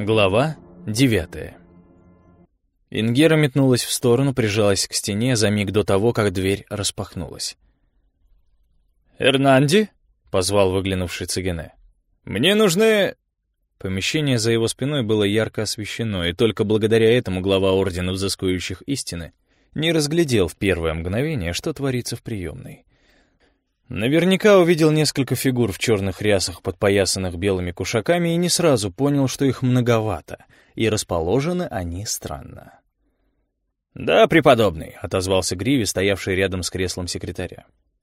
Глава 9. Ингера метнулась в сторону, прижалась к стене за миг до того, как дверь распахнулась. «Эрнанди?» — позвал выглянувший Цигене. «Мне нужны...» Помещение за его спиной было ярко освещено, и только благодаря этому глава Ордена Взыскующих Истины не разглядел в первое мгновение, что творится в приемной. Наверняка увидел несколько фигур в черных рясах, подпоясанных белыми кушаками, и не сразу понял, что их многовато, и расположены они странно. «Да, преподобный», — отозвался Гриви, стоявший рядом с креслом секретаря.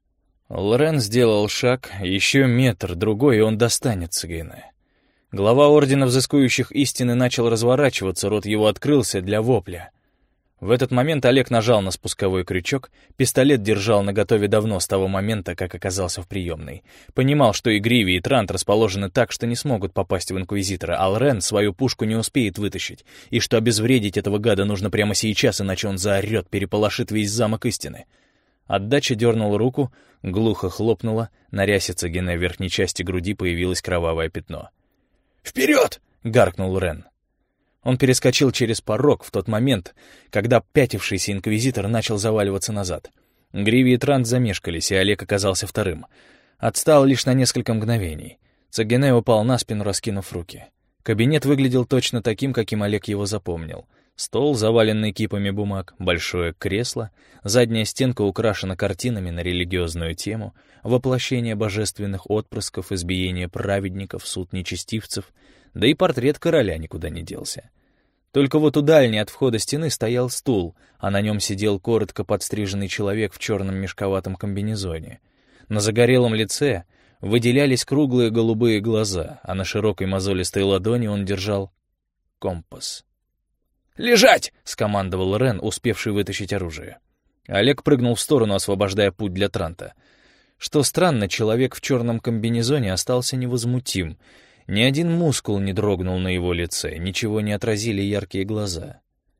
Лорен сделал шаг, еще метр, другой, и он достанет Цигене. Глава Ордена Взыскующих Истины начал разворачиваться, рот его открылся для вопля. В этот момент Олег нажал на спусковой крючок, пистолет держал наготове давно с того момента, как оказался в приемной. Понимал, что и Гриви, и Трант расположены так, что не смогут попасть в Инквизитора, а Лорен свою пушку не успеет вытащить, и что обезвредить этого гада нужно прямо сейчас, иначе он заорет, переполошит весь замок истины. Отдача дернула руку, глухо хлопнула, на рясе Цигене в верхней части груди появилось кровавое пятно. «Вперед!» — гаркнул Рен. Он перескочил через порог в тот момент, когда пятившийся инквизитор начал заваливаться назад. Гриви и Трант замешкались, и Олег оказался вторым. Отстал лишь на несколько мгновений. Цигене упал на спину, раскинув руки. Кабинет выглядел точно таким, каким Олег его запомнил. Стол, заваленный кипами бумаг, большое кресло, задняя стенка украшена картинами на религиозную тему, воплощение божественных отпрысков, избиение праведников, суд нечестивцев, да и портрет короля никуда не делся. Только вот у дальней от входа стены стоял стул, а на нем сидел коротко подстриженный человек в черном мешковатом комбинезоне. На загорелом лице выделялись круглые голубые глаза, а на широкой мозолистой ладони он держал компас. «Лежать!» — скомандовал Рен, успевший вытащить оружие. Олег прыгнул в сторону, освобождая путь для Транта. Что странно, человек в черном комбинезоне остался невозмутим. Ни один мускул не дрогнул на его лице, ничего не отразили яркие глаза.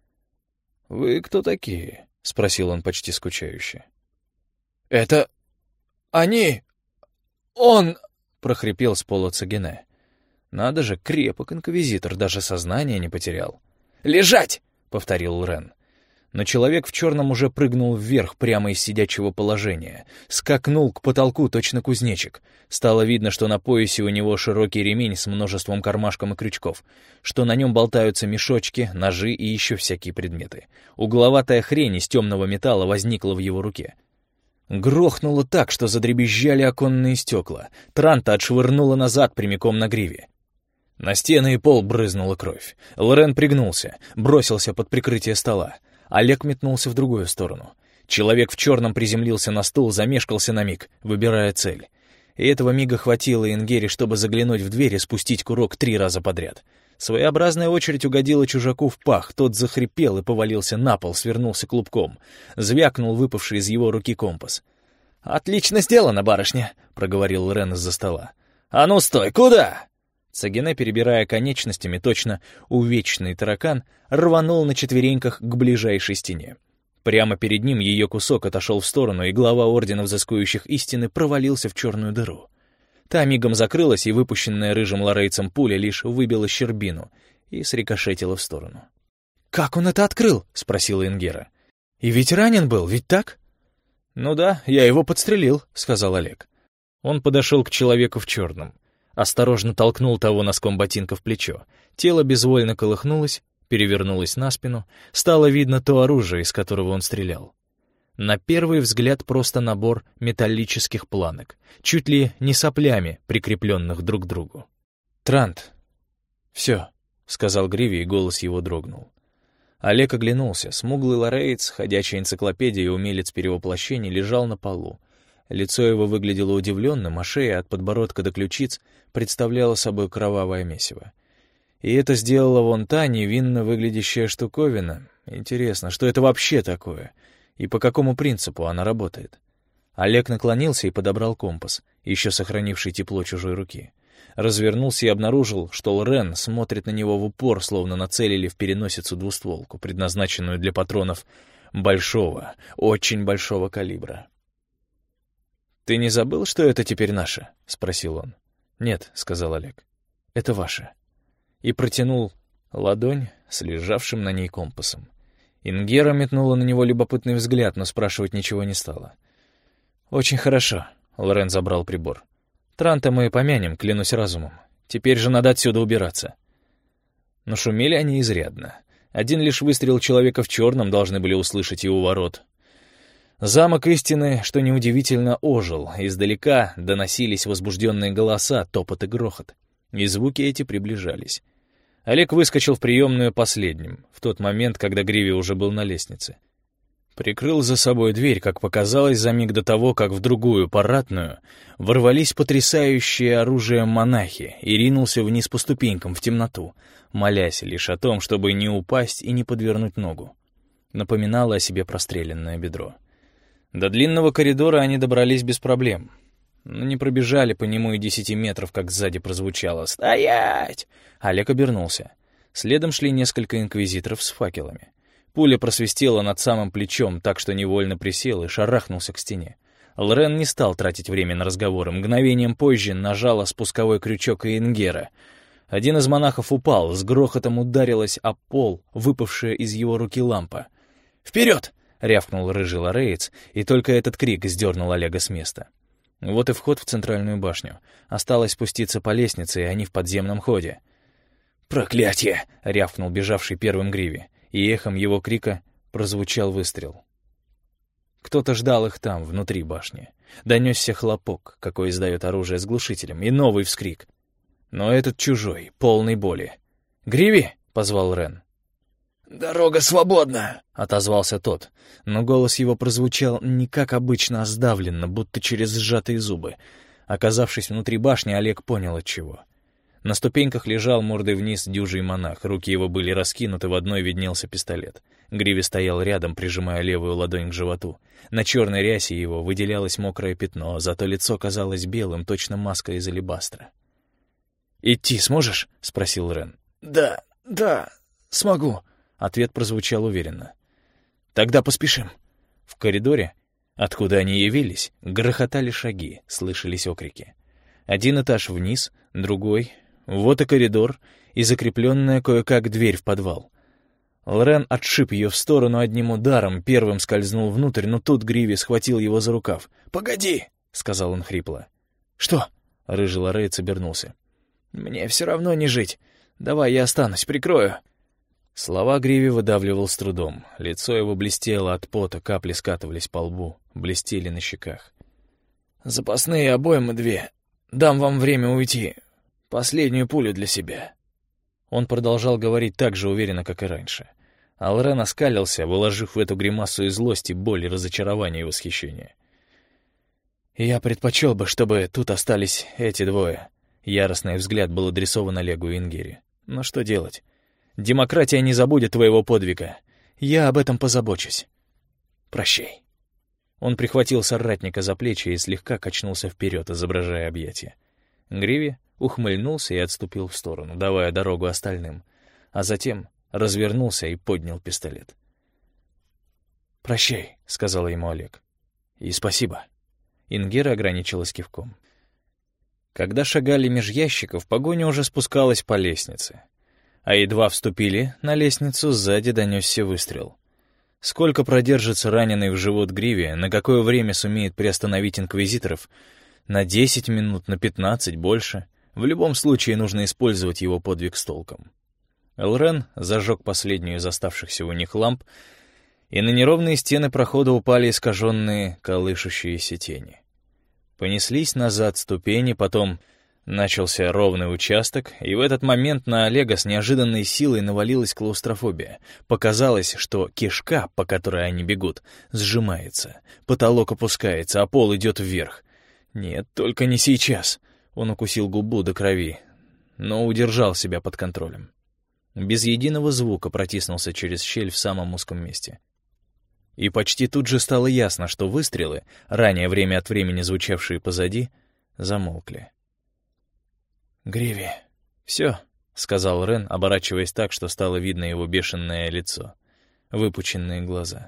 «Вы кто такие?» — спросил он почти скучающе. «Это... они... он...» — прохрипел с пола Цигене. «Надо же, крепок инквизитор, даже сознание не потерял». «Лежать!» — повторил Рен. Но человек в черном уже прыгнул вверх прямо из сидячего положения, скакнул к потолку точно кузнечик. Стало видно, что на поясе у него широкий ремень с множеством кармашков и крючков, что на нем болтаются мешочки, ножи и еще всякие предметы. Угловатая хрень из темного металла возникла в его руке. Грохнуло так, что задребезжали оконные стекла. Транта отшвырнуло назад прямиком на Гриве. На стены и пол брызнула кровь. Лорен пригнулся, бросился под прикрытие стола. Олег метнулся в другую сторону. Человек в черном приземлился на стул, замешкался на миг, выбирая цель. И этого мига хватило Ингере, чтобы заглянуть в дверь и спустить курок 3 раза подряд. Своеобразная очередь угодила чужаку в пах, тот захрипел и повалился на пол, свернулся клубком. Звякнул выпавший из его руки компас. «Отлично сделано, барышня», — проговорил Рен из-за стола. «А ну стой, куда?» Цигене, перебирая конечностями, точно увечный таракан, рванул на четвереньках к ближайшей стене. Прямо перед ним ее кусок отошел в сторону, и глава Ордена Взыскующих Истины провалился в черную дыру. Та мигом закрылась, и выпущенная рыжим лорейцем пуля лишь выбила щербину и срикошетила в сторону. «Как он это открыл?» — спросила Ингера. «И ведь ранен был, ведь так?» «Ну да, я его подстрелил», — сказал Олег. Он подошел к человеку в черном. Осторожно толкнул того носком ботинка в плечо. Тело безвольно колыхнулось, перевернулось на спину. Стало видно то оружие, из которого он стрелял. На первый взгляд просто набор металлических планок, чуть ли не соплями, прикрепленных друг к другу. «Трант, все», — сказал Гриви, и голос его дрогнул. Олег оглянулся. Смуглый лореец, ходячая энциклопедия и умелец перевоплощений, лежал на полу. Лицо его выглядело удивленным, а шея от подбородка до ключиц представляла собой кровавое месиво. И это сделала вон та невинно выглядящая штуковина. Интересно, что это вообще такое? И по какому принципу она работает? Олег наклонился и подобрал компас, еще сохранивший тепло чужой руки. Развернулся и обнаружил, что Лорен смотрит на него в упор, словно нацелили в переносицу двустволку, предназначенную для патронов большого, очень большого калибра. «Ты не забыл, что это теперь наше?» — спросил он. «Нет», — сказал Олег. «Это ваше». И протянул ладонь с лежавшим на ней компасом. Ингера метнула на него любопытный взгляд, но спрашивать ничего не стала. «Очень хорошо», — Лорен забрал прибор. «Транта мы помянем, клянусь разумом. Теперь же надо отсюда убираться». Но шумели они изрядно. Один лишь выстрел человека в черном должны были услышать и у ворот. Замок истины, что неудивительно, ожил. Издалека доносились возбужденные голоса, топот и грохот. И звуки эти приближались. Олег выскочил в приемную последним, в тот момент, когда Гриви уже был на лестнице. Прикрыл за собой дверь, как показалось, за миг до того, как в другую, парадную, ворвались потрясающие оружием монахи и ринулся вниз по ступенькам в темноту, молясь лишь о том, чтобы не упасть и не подвернуть ногу. Напоминало о себе простреленное бедро. До длинного коридора они добрались без проблем, но не пробежали по нему и 10 метров, как сзади прозвучало «Стоять!». Олег обернулся. Следом шли несколько инквизиторов с факелами. Пуля просвистела над самым плечом, так что невольно присел и шарахнулся к стене. Лорен не стал тратить время на разговоры. Мгновением позже нажала спусковой крючок и Ингера. Один из монахов упал, с грохотом ударилась о пол, выпавшая из его руки лампа. «Вперед!» — рявкнул рыжий лореец, и только этот крик сдернул Олега с места. Вот и вход в центральную башню. Осталось спуститься по лестнице, и они в подземном ходе. «Проклятие!» — рявкнул бежавший первым Гриви, и эхом его крика прозвучал выстрел. Кто-то ждал их там, внутри башни. Донесся хлопок, какой издает оружие с глушителем, и новый вскрик. Но этот чужой, полный боли. «Гриви!» — позвал Рен. «Дорога свободна!» — отозвался тот, но голос его прозвучал не как обычно, а сдавленно, будто через сжатые зубы. Оказавшись внутри башни, Олег понял отчего. На ступеньках лежал мордой вниз дюжий монах, руки его были раскинуты, в одной виднелся пистолет. Гриви стоял рядом, прижимая левую ладонь к животу. На черной рясе его выделялось мокрое пятно, зато лицо казалось белым, точно маска из алебастра. «Идти сможешь?» — спросил Рен. «Да, смогу», — ответ прозвучал уверенно. «Тогда поспешим». В коридоре, откуда они явились, грохотали шаги, слышались окрики. Один этаж вниз, другой, вот и коридор, и закрепленная кое-как дверь в подвал. Лорен отшиб ее в сторону одним ударом, первым скользнул внутрь, но тут Гриви схватил его за рукав. «Погоди!» — сказал он хрипло. «Что?» — рыжий лореец обернулся. «Мне все равно не жить. Давай я останусь, прикрою». Слова Гриви выдавливал с трудом. Лицо его блестело от пота, капли скатывались по лбу, блестели на щеках. «Запасные обоймы 2. Дам вам время уйти. Последнюю пулю для себя». Он продолжал говорить так же уверенно, как и раньше. Алрен оскалился, выложив в эту гримасу и злость, и боль, и разочарование, и восхищение. «Я предпочел бы, чтобы тут остались эти двое». Яростный взгляд был адресован Олегу и Ингере. «Но что делать? Демократия не забудет твоего подвига. Я об этом позабочусь. Прощай». Он прихватил соратника за плечи и слегка качнулся вперед, изображая объятия. Гриви ухмыльнулся и отступил в сторону, давая дорогу остальным, а затем развернулся и поднял пистолет. «Прощай», — сказал ему Олег. «И спасибо». Ингера ограничилась кивком. Когда шагали меж ящиков, погоня уже спускалась по лестнице. А едва вступили на лестницу, сзади донесся выстрел. Сколько продержится раненый в живот Гриви, на какое время сумеет приостановить инквизиторов? На 10 минут, на 15, больше. В любом случае нужно использовать его подвиг с толком. Элрен зажег последнюю из оставшихся у них ламп, и на неровные стены прохода упали искаженные, колышущиеся тени. Понеслись назад ступени, потом начался ровный участок, и в этот момент на Олега с неожиданной силой навалилась клаустрофобия. Показалось, что кишка, по которой они бегут, сжимается, потолок опускается, а пол идет вверх. Нет, только не сейчас. Он укусил губу до крови, но удержал себя под контролем. Без единого звука протиснулся через щель в самом узком месте. И почти тут же стало ясно, что выстрелы, ранее время от времени звучавшие позади, замолкли. «Гриви, все», — сказал Рен, оборачиваясь так, что стало видно его бешеное лицо, выпученные глаза.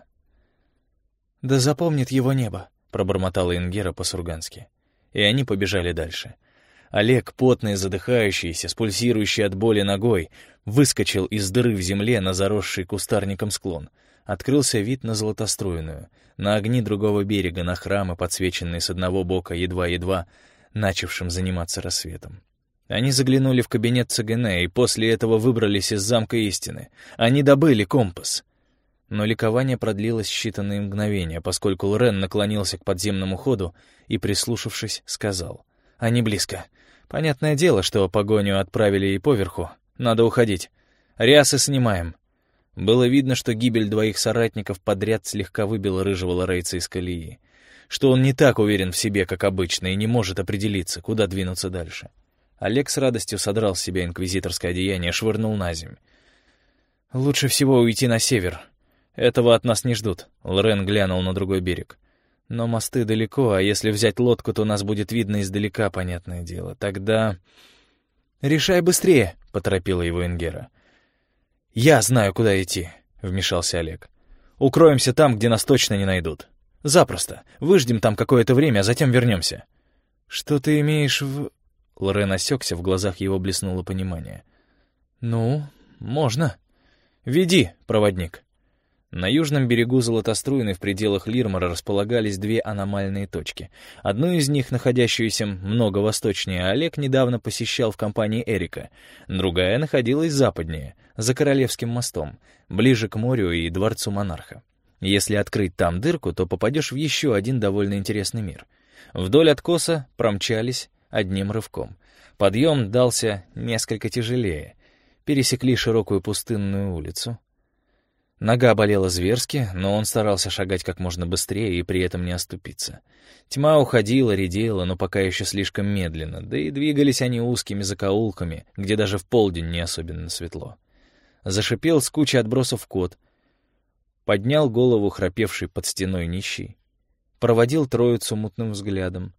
«Да запомнит его небо», — пробормотала Ингера по-сургански. И они побежали дальше. Олег, потный и задыхающийся, с пульсирующей от боли ногой, выскочил из дыры в земле на заросший кустарником склон. Открылся вид на Золотоструйную, на огни другого берега, на храмы, подсвеченные с одного бока едва-едва, начавшим заниматься рассветом. Они заглянули в кабинет Цигене и после этого выбрались из замка истины. Они добыли компас. Но ликование продлилось считанные мгновения, поскольку Лорен наклонился к подземному ходу и, прислушавшись, сказал: «Они близко. Понятное дело, что погоню отправили и поверху. Надо уходить. Рясы снимаем». Было видно, что гибель двоих соратников подряд слегка выбила рыжего лорейца из колеи, что он не так уверен в себе, как обычно, и не может определиться, куда двинуться дальше. Олег с радостью содрал с себя инквизиторское одеяние, швырнул на земь. «Лучше всего уйти на север. Этого от нас не ждут», — Лорен глянул на другой берег. «Но мосты далеко, а если взять лодку, то нас будет видно издалека, понятное дело. Тогда...» «Решай быстрее», — поторопила его Ингера. «Я знаю, куда идти», — вмешался Олег. «Укроемся там, где нас точно не найдут. Запросто. Выждем там какое-то время, а затем вернемся». «Что ты имеешь в...» Лорен осекся, в глазах его блеснуло понимание. «Ну, можно. Веди, проводник». На южном берегу Золотоструйной в пределах Лирмора располагались две аномальные точки. Одну из них, находящуюся много восточнее, Олег недавно посещал в компании Эрика. Другая находилась западнее, за Королевским мостом, ближе к морю и дворцу монарха. Если открыть там дырку, то попадешь в еще один довольно интересный мир. Вдоль откоса промчались одним рывком. Подъем дался несколько тяжелее. Пересекли широкую пустынную улицу. Нога болела зверски, но он старался шагать как можно быстрее и при этом не оступиться. Тьма уходила, редела, но пока еще слишком медленно, да и двигались они узкими закоулками, где даже в полдень не особенно светло. Зашипел с кучей отбросов кот, поднял голову храпевший под стеной нищий, проводил троицу мутным взглядом.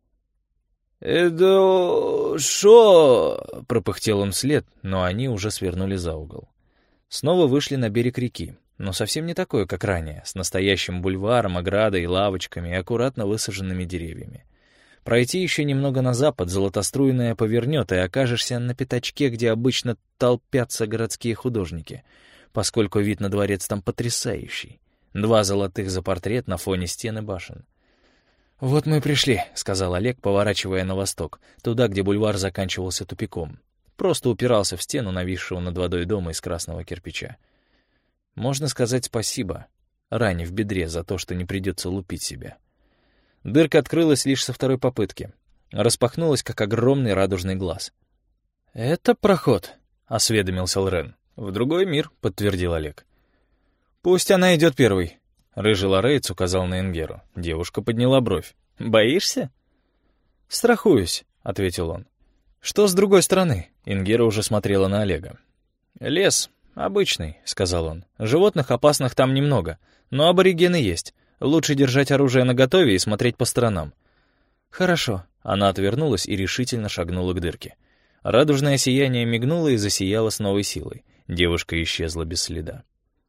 «Это шо?» — пропыхтел он вслед, но они уже свернули за угол. Снова вышли на берег реки, но совсем не такой, как ранее, с настоящим бульваром, оградой, лавочками и аккуратно высаженными деревьями. Пройти еще немного на запад, Золотоструйная повернет, и окажешься на пятачке, где обычно толпятся городские художники, поскольку вид на дворец там потрясающий. 2 золотых за портрет на фоне стен и башен. «Вот мы и пришли», — сказал Олег, поворачивая на восток, туда, где бульвар заканчивался тупиком. Просто упирался в стену нависшего над водой дома из красного кирпича. Можно сказать спасибо ране в бедре за то, что не придется лупить себя. Дырка открылась лишь со второй попытки. Распахнулась, как огромный радужный глаз. «Это проход», — осведомился Лорен. «В другой мир», — подтвердил Олег. «Пусть она идет первой», — рыжий лорейц указал на Ингеру. Девушка подняла бровь. «Боишься?» «Страхуюсь», — ответил он. «Что с другой стороны?» Ингера уже смотрела на Олега. «Лес обычный», — сказал он. «Животных опасных там немного, но аборигены есть. Лучше держать оружие наготове и смотреть по сторонам». «Хорошо». Она отвернулась и решительно шагнула к дырке. Радужное сияние мигнуло и засияло с новой силой. Девушка исчезла без следа.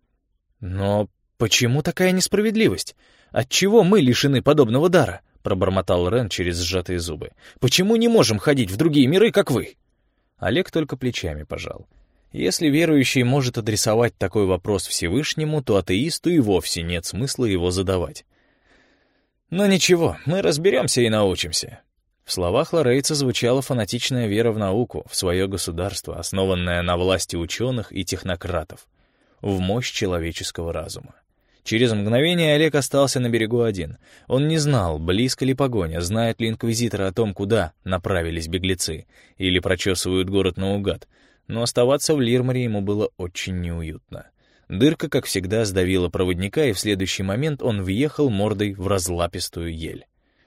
«Но почему такая несправедливость? Отчего мы лишены подобного дара?» — пробормотал Рен через сжатые зубы. «Почему не можем ходить в другие миры, как вы?» Олег только плечами пожал. Если верующий может адресовать такой вопрос Всевышнему, то атеисту и вовсе нет смысла его задавать. «Но ничего, мы разберемся и научимся». В словах лорейца звучала фанатичная вера в науку, в свое государство, основанное на власти ученых и технократов, в мощь человеческого разума. Через мгновение Олег остался на берегу один. Он не знал, близко ли погоня, знают ли инквизиторы о том, куда направились беглецы, или прочесывают город наугад, но оставаться в Лирморе ему было очень неуютно. Дырка, как всегда, сдавила проводника, и в следующий момент он въехал мордой в разлапистую ель.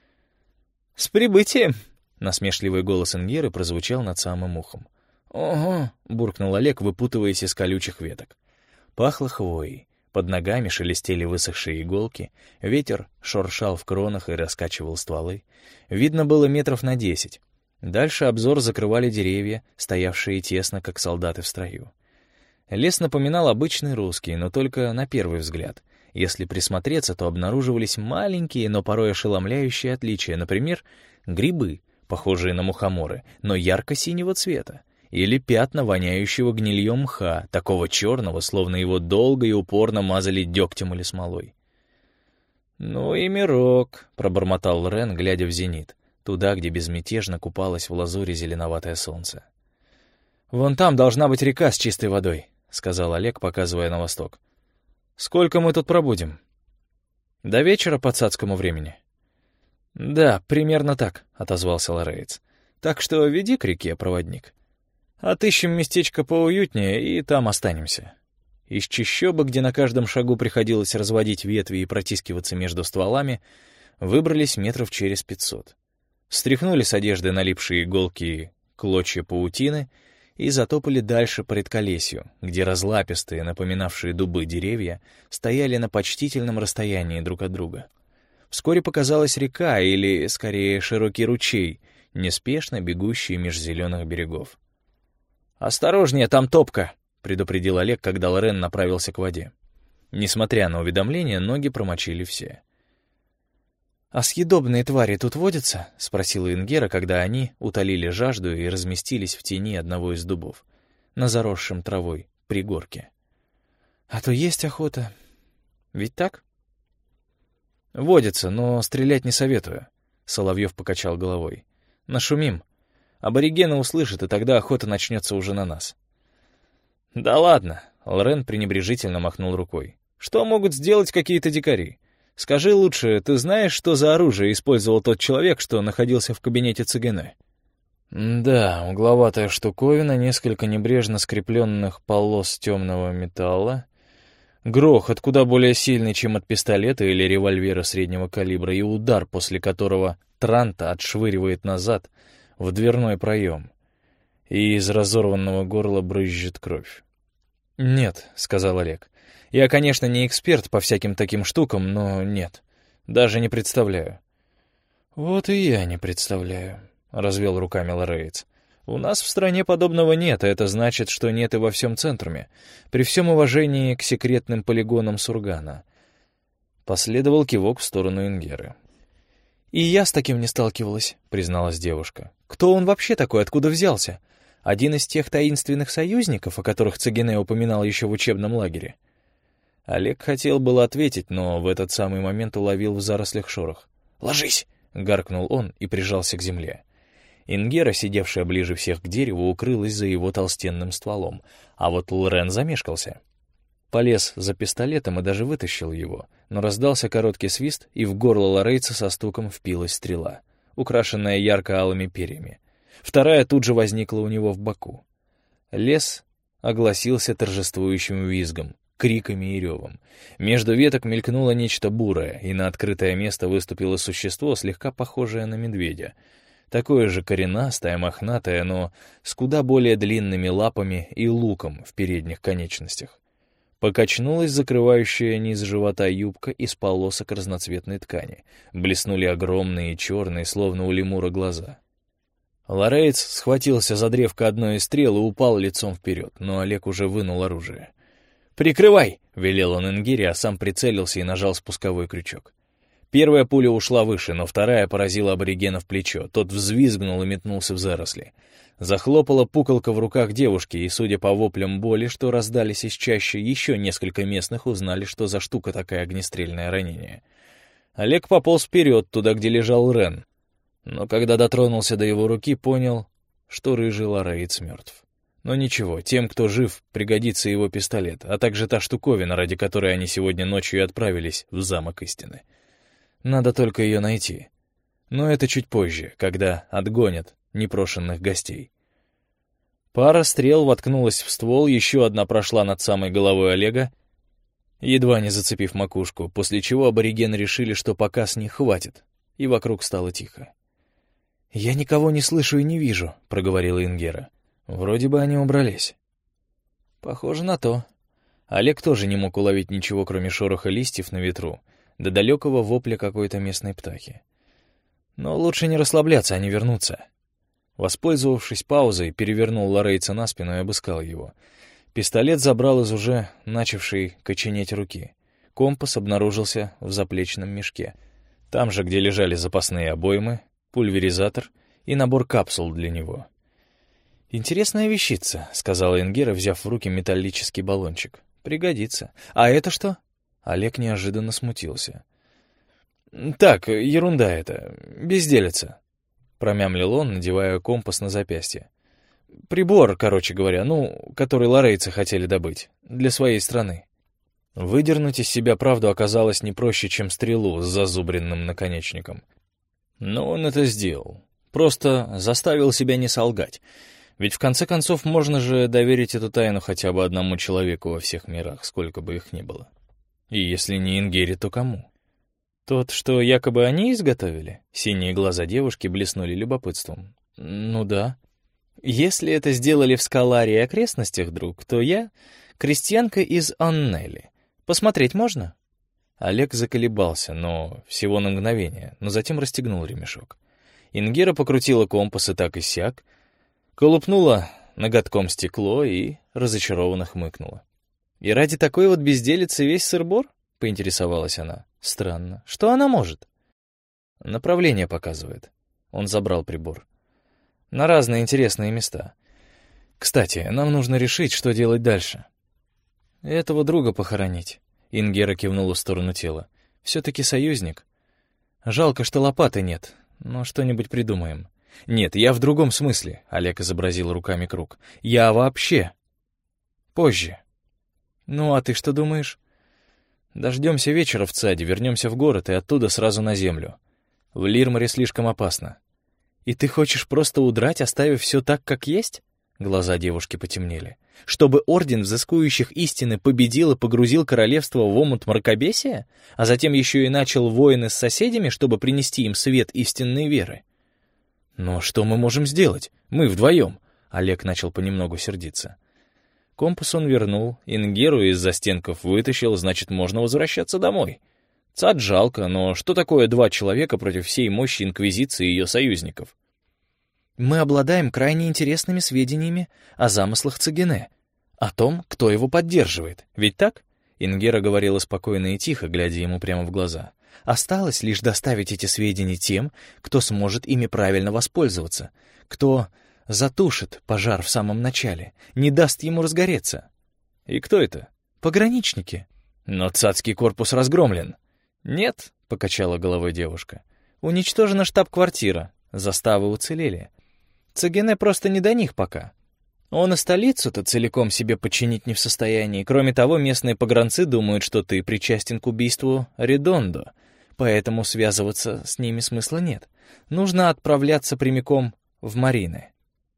«С прибытием!» — насмешливый голос Ингеры прозвучал над самым ухом. «Ого!» — буркнул Олег, выпутываясь из колючих веток. Пахло хвоей. Под ногами шелестели высохшие иголки, ветер шуршал в кронах и раскачивал стволы. Видно было метров на 10. Дальше обзор закрывали деревья, стоявшие тесно, как солдаты в строю. Лес напоминал обычный русский, но только на первый взгляд. Если присмотреться, то обнаруживались маленькие, но порой ошеломляющие отличия. Например, грибы, похожие на мухоморы, но ярко-синего цвета, или пятна воняющего гнильем мха, такого черного, словно его долго и упорно мазали дегтем или смолой. «Ну и мирок», — пробормотал Лорен, глядя в зенит, туда, где безмятежно купалось в лазуре зеленоватое солнце. «Вон там должна быть река с чистой водой», — сказал Олег, показывая на восток. «Сколько мы тут пробудем?» «До вечера по цацкому времени». «Да, примерно так», — отозвался Лореец. «Так что веди к реке, проводник. Отыщем местечко поуютнее и там останемся». Из чащобы, где на каждом шагу приходилось разводить ветви и протискиваться между стволами, выбрались метров через 500. Стряхнули с одежды налипшие иголки клочья паутины и затопали дальше по редколесью, где разлапистые, напоминавшие дубы деревья, стояли на почтительном расстоянии друг от друга. Вскоре показалась река, или, скорее, широкий ручей, неспешно бегущий меж зеленых берегов. «Осторожнее, там топка!» — предупредил Олег, когда Лорен направился к воде. Несмотря на уведомления, ноги промочили все. «А съедобные твари тут водятся?» — спросила Ингера, когда они утолили жажду и разместились в тени одного из дубов, на заросшем травой пригорке. «А то есть охота. Ведь так?» «Водятся, но стрелять не советую», — Соловьев покачал головой. «Нашумим. Аборигены услышат, и тогда охота начнется уже на нас». «Да ладно», — Лорен пренебрежительно махнул рукой. «Что могут сделать какие-то дикари? Скажи лучше, ты знаешь, что за оружие использовал тот человек, что находился в кабинете Цигене?» «Да, угловатая штуковина, несколько небрежно скрепленных полос темного металла, грохот куда более сильный, чем от пистолета или револьвера среднего калибра, и удар, после которого Транта отшвыривает назад в дверной проем, и из разорванного горла брызжет кровь». «Нет», — сказал Олег. «Я, конечно, не эксперт по всяким таким штукам, но нет. Даже не представляю». «Вот и я не представляю», — развел руками Лореец. «У нас в стране подобного нет, а это значит, что нет и во всем Центруме, при всем уважении к секретным полигонам Сургана». Последовал кивок в сторону Ингеры. «И я с таким не сталкивалась», — призналась девушка. «Кто он вообще такой, откуда взялся? Один из тех таинственных союзников, о которых Цигене упоминал еще в учебном лагере?» Олег хотел было ответить, но в этот самый момент уловил в зарослях шорох. «Ложись!» — гаркнул он и прижался к земле. Ингера, сидевшая ближе всех к дереву, укрылась за его толстенным стволом, а вот Лорен замешкался. Полез за пистолетом и даже вытащил его, но раздался короткий свист, и в горло лорейца со стуком впилась стрела, украшенная ярко-алыми перьями. Вторая тут же возникла у него в боку. Лес огласился торжествующим визгом, криками и ревом. Между веток мелькнуло нечто бурое, и на открытое место выступило существо, слегка похожее на медведя. Такое же коренастое, мохнатое, но с куда более длинными лапами и луком в передних конечностях. Покачнулась закрывающая низ живота юбка из полосок разноцветной ткани. Блеснули огромные черные, словно у лемура, глаза. Лореец схватился за древко одной из стрел и упал лицом вперед, но Олег уже вынул оружие. «Прикрывай!» — велел он Ингере, а сам прицелился и нажал спусковой крючок. Первая пуля ушла выше, но вторая поразила аборигена в плечо. Тот взвизгнул и метнулся в заросли. Захлопала пукалка в руках девушки, и, судя по воплям боли, что раздались из чащи, еще несколько местных узнали, что за штука такая огнестрельное ранение. Олег пополз вперед, туда, где лежал Рен. Но когда дотронулся до его руки, понял, что рыжий лореец мертв. Но ничего, тем, кто жив, пригодится его пистолет, а также та штуковина, ради которой они сегодня ночью и отправились в замок истины. Надо только ее найти. Но это чуть позже, когда отгонят непрошенных гостей. Пара стрел воткнулась в ствол, еще одна прошла над самой головой Олега, едва не зацепив макушку, после чего аборигены решили, что пока с них хватит, и вокруг стало тихо. «Я никого не слышу и не вижу», — проговорила Ингера. «Вроде бы они убрались». «Похоже на то». Олег тоже не мог уловить ничего, кроме шороха листьев на ветру, до далекого вопля какой-то местной птахи. Но лучше не расслабляться, а не вернуться. Воспользовавшись паузой, перевернул лорейца на спину и обыскал его. Пистолет забрал из уже начавшей коченеть руки. Компас обнаружился в заплечном мешке. Там же, где лежали запасные обоймы, пульверизатор и набор капсул для него. «Интересная вещица», — сказала Ингира, взяв в руки металлический баллончик. «Пригодится. А это что?» Олег неожиданно смутился. «Так, ерунда это, безделица», — промямлил он, надевая компас на запястье. «Прибор, короче говоря, который лорейцы хотели добыть, для своей страны». Выдернуть из себя правду оказалось не проще, чем стрелу с зазубренным наконечником. Но он это сделал. Просто заставил себя не солгать. Ведь в конце концов можно же доверить эту тайну хотя бы одному человеку во всех мирах, сколько бы их ни было. И если не Ингере, то кому? Тот, что якобы они изготовили? Синие глаза девушки блеснули любопытством. Ну да. Если это сделали в Скаларе и окрестностях, друг, то я крестьянка из Аннели. Посмотреть можно? Олег заколебался, но всего на мгновение, но затем расстегнул ремешок. Ингера покрутила компас и так и сяк, колупнула ноготком стекло и разочарованно хмыкнула. «И ради такой вот безделицы весь сыр-бор?» — поинтересовалась она. «Странно. Что она может?» «Направление показывает». Он забрал прибор. «На разные интересные места. Кстати, нам нужно решить, что делать дальше». «Этого друга похоронить», — Ингера кивнула в сторону тела. «Все-таки союзник. Жалко, что лопаты нет, но что-нибудь придумаем». «Нет, я в другом смысле», — Олег изобразил руками круг. «Я вообще. Позже». «Ну, а ты что думаешь?» «Дождемся вечера в ЦАДе, вернемся в город и оттуда сразу на землю. В Лирмаре слишком опасно». «И ты хочешь просто удрать, оставив все так, как есть?» Глаза девушки потемнели. «Чтобы Орден Взыскующих Истины победил и погрузил королевство в омут мракобесия, а затем еще и начал войны с соседями, чтобы принести им свет истинной веры?» «Но что мы можем сделать? Мы вдвоем!» Олег начал понемногу сердиться. Компас он вернул, Ингеру из застенков вытащил, значит, можно возвращаться домой. ЦАД жалко, но что такое 2 человека против всей мощи Инквизиции и ее союзников? «Мы обладаем крайне интересными сведениями о замыслах Цигене, о том, кто его поддерживает. Ведь так?» Ингера говорила спокойно и тихо, глядя ему прямо в глаза. «Осталось лишь доставить эти сведения тем, кто сможет ими правильно воспользоваться, кто затушит пожар в самом начале, не даст ему разгореться». «И кто это?» «Пограничники». «Но цадский корпус разгромлен». «Нет», — покачала головой девушка. «Уничтожена штаб-квартира, заставы уцелели. Цигене просто не до них пока. Он и столицу-то целиком себе подчинить не в состоянии. Кроме того, местные погранцы думают, что ты причастен к убийству Редондо, поэтому связываться с ними смысла нет. Нужно отправляться прямиком в Марины».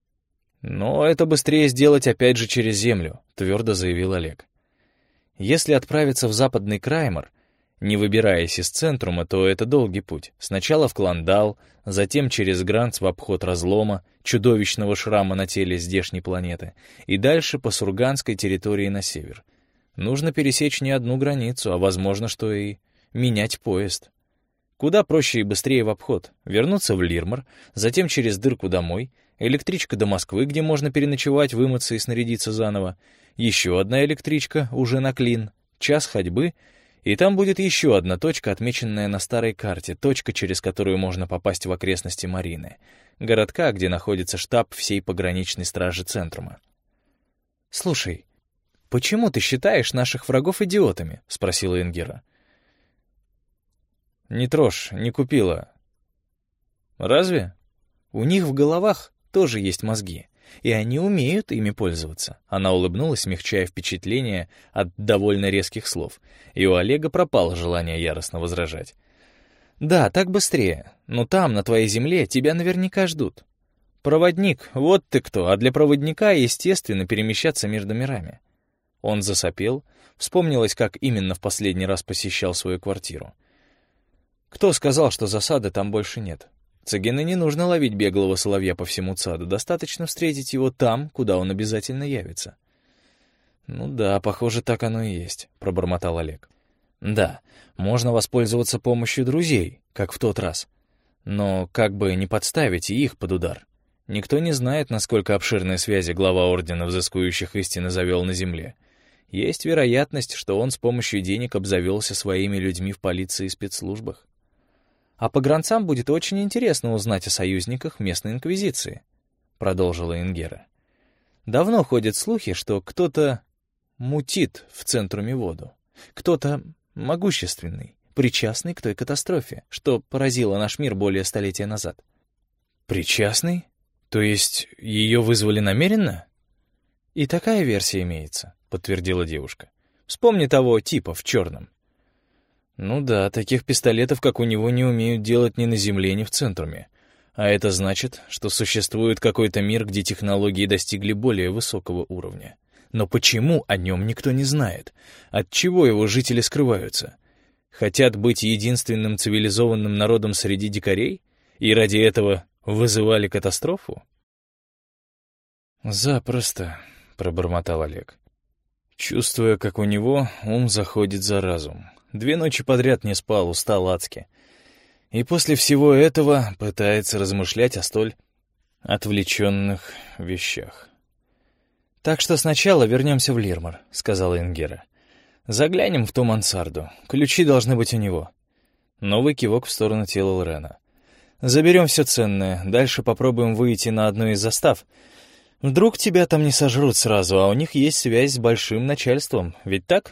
«Но это быстрее сделать опять же через землю», — твердо заявил Олег. «Если отправиться в западный Краймор, не выбираясь из центрума, то это долгий путь. Сначала в Кландал, затем через Гранц в обход разлома, чудовищного шрама на теле здешней планеты, и дальше по Сурганской территории на север. Нужно пересечь не одну границу, а возможно, что и менять поезд. Куда проще и быстрее в обход. Вернуться в Лирмар, затем через дырку домой, электричка до Москвы, где можно переночевать, вымыться и снарядиться заново, еще одна электричка, уже на Клин, час ходьбы — и там будет еще одна точка, отмеченная на старой карте, точка, через которую можно попасть в окрестности Марины, городка, где находится штаб всей пограничной стражи Центрума. «Слушай, почему ты считаешь наших врагов идиотами?» — спросила Ингера. «Не трожь, не купила». «Разве?» «У них в головах тоже есть мозги, и они умеют ими пользоваться». Она улыбнулась, смягчая впечатление от довольно резких слов, и у Олега пропало желание яростно возражать. «Да, так быстрее, но там, на твоей земле, тебя наверняка ждут. Проводник, вот ты кто, а для проводника, естественно, перемещаться между мирами». Он засопел, вспомнилось, как именно в последний раз посещал свою квартиру. «Кто сказал, что засады там больше нет? Цигене не нужно ловить беглого соловья по всему ЦАДу, достаточно встретить его там, куда он обязательно явится». «Ну да, похоже, так оно и есть», — пробормотал Олег. «Да, можно воспользоваться помощью друзей, как в тот раз. Но как бы не подставить и их под удар. Никто не знает, насколько обширные связи глава Ордена Взыскующих Истины завел на земле. Есть вероятность, что он с помощью денег обзавелся своими людьми в полиции и спецслужбах». А погранцам будет очень интересно узнать о союзниках местной инквизиции, продолжила Ингера. Давно ходят слухи, что кто-то мутит в центруме воду. Кто-то могущественный, причастный к той катастрофе, что поразило наш мир более столетия назад. Причастный? То есть ее вызвали намеренно? И такая версия имеется, подтвердила девушка. Вспомни того типа в черном. Ну да, таких пистолетов, как у него, не умеют делать ни на Земле, ни в центруме. А это значит, что существует какой-то мир, где технологии достигли более высокого уровня. Но почему о нем никто не знает? Отчего его жители скрываются? Хотят быть единственным цивилизованным народом среди дикарей? И ради этого вызывали катастрофу? «Запросто», — пробормотал Олег, чувствуя, как у него ум заходит за разум. 2 ночи подряд не спал, устал адски. И после всего этого пытается размышлять о столь отвлеченных вещах. «Так что сначала вернемся в Лирмор», — сказала Ингера. «Заглянем в ту мансарду. Ключи должны быть у него». Новый кивок в сторону тела Лорена. «Заберем все ценное. Дальше попробуем выйти на одну из застав. Вдруг тебя там не сожрут сразу, а у них есть связь с большим начальством. Ведь так?»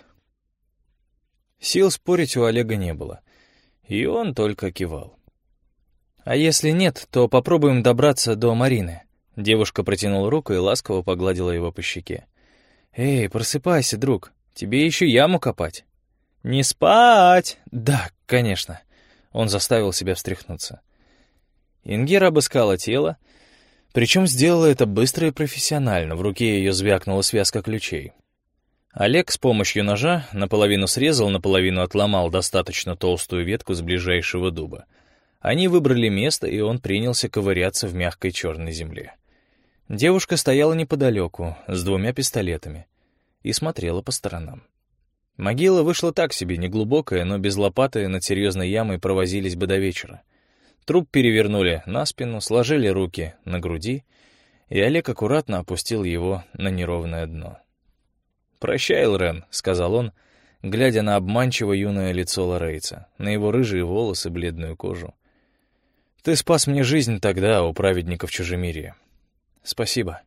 Сил спорить у Олега не было, и он только кивал. «А если нет, то попробуем добраться до Марины». Девушка протянула руку и ласково погладила его по щеке. «Эй, просыпайся, друг, тебе еще яму копать». «Не спать!» «Да, конечно». Он заставил себя встряхнуться. Ингера обыскала тело, причем сделала это быстро и профессионально. В руке ее звякнула связка ключей. Олег с помощью ножа наполовину срезал, наполовину отломал достаточно толстую ветку с ближайшего дуба. Они выбрали место, и он принялся ковыряться в мягкой черной земле. Девушка стояла неподалеку, с 2 пистолетами, и смотрела по сторонам. Могила вышла так себе, неглубокая, но без лопаты над серьезной ямой провозились бы до вечера. Труп перевернули на спину, сложили руки на груди, и Олег аккуратно опустил его на неровное дно. «Прощай, Лорен», — сказал он, глядя на обманчиво юное лицо Лорейца, на его рыжие волосы, бледную кожу. «Ты спас мне жизнь тогда у праведников Чужемирья. Спасибо».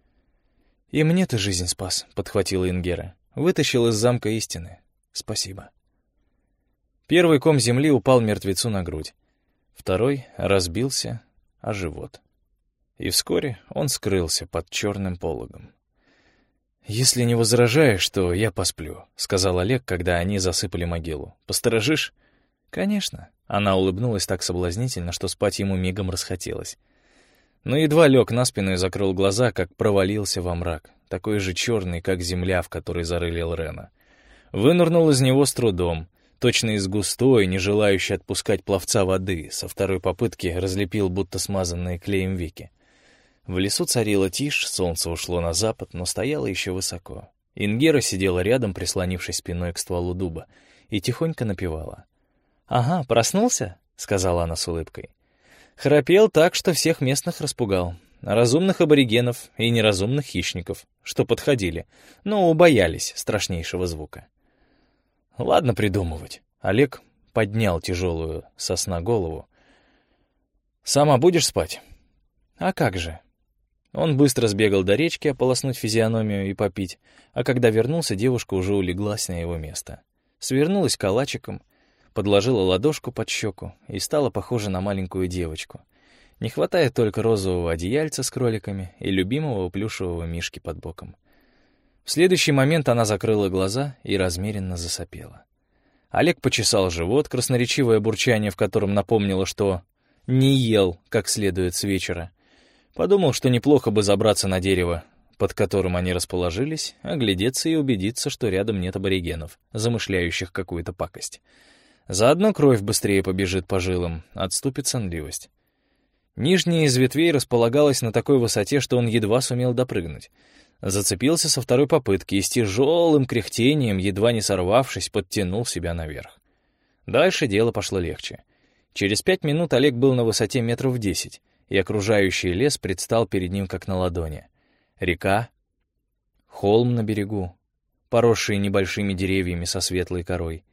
«И мне ты жизнь спас», — подхватила Ингера. «Вытащил из замка истины. Спасибо». Первый ком земли упал мертвецу на грудь. Второй разбился о живот. И вскоре он скрылся под черным пологом. «Если не возражаешь, то я посплю», — сказал Олег, когда они засыпали могилу. «Посторожишь?» «Конечно». Она улыбнулась так соблазнительно, что спать ему мигом расхотелось. Но едва лег на спину и закрыл глаза, как провалился во мрак, такой же черный, как земля, в которой зарыли Лорена. Вынырнул из него с трудом, точно из густой, не желающей отпускать пловца воды, со второй попытки разлепил будто смазанные клеем веки. В лесу царила тишь, солнце ушло на запад, но стояло еще высоко. Ингера сидела рядом, прислонившись спиной к стволу дуба, и тихонько напевала. «Ага, проснулся?» — сказала она с улыбкой. «Храпел так, что всех местных распугал. Разумных аборигенов и неразумных хищников, что подходили, но убоялись страшнейшего звука». «Ладно придумывать». Олег поднял тяжелую со сна голову. «Сама будешь спать?» «А как же?» Он быстро сбегал до речки ополоснуть физиономию и попить, а когда вернулся, девушка уже улеглась на его место. Свернулась калачиком, подложила ладошку под щеку и стала похожа на маленькую девочку. Не хватает только розового одеяльца с кроликами и любимого плюшевого мишки под боком. В следующий момент она закрыла глаза и размеренно засопела. Олег почесал живот, красноречивое бурчание в котором напомнило, что не ел как следует с вечера. Подумал, что неплохо бы забраться на дерево, под которым они расположились, оглядеться и убедиться, что рядом нет аборигенов, замышляющих какую-то пакость. Заодно кровь быстрее побежит по жилам, отступит сонливость. Нижняя из ветвей располагалась на такой высоте, что он едва сумел допрыгнуть. Зацепился со второй попытки и с тяжелым кряхтением, едва не сорвавшись, подтянул себя наверх. Дальше дело пошло легче. Через 5 минут Олег был на высоте 10 метров, и окружающий лес предстал перед ним как на ладони. Река, холм на берегу, поросший небольшими деревьями со светлой корой,